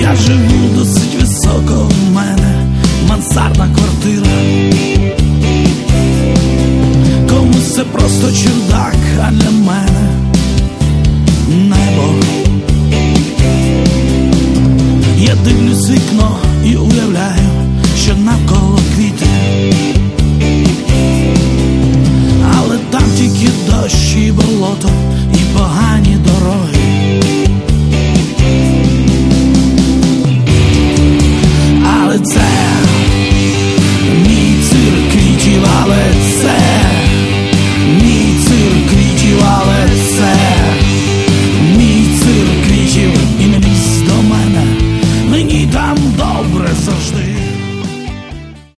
Я живу досить високо, в мене мансардна квартира. Комусь це просто чердак, а для мене небо. Я дивлюсь в вікно і уявляю, що навколо квіти, але там тільки дощ і болото.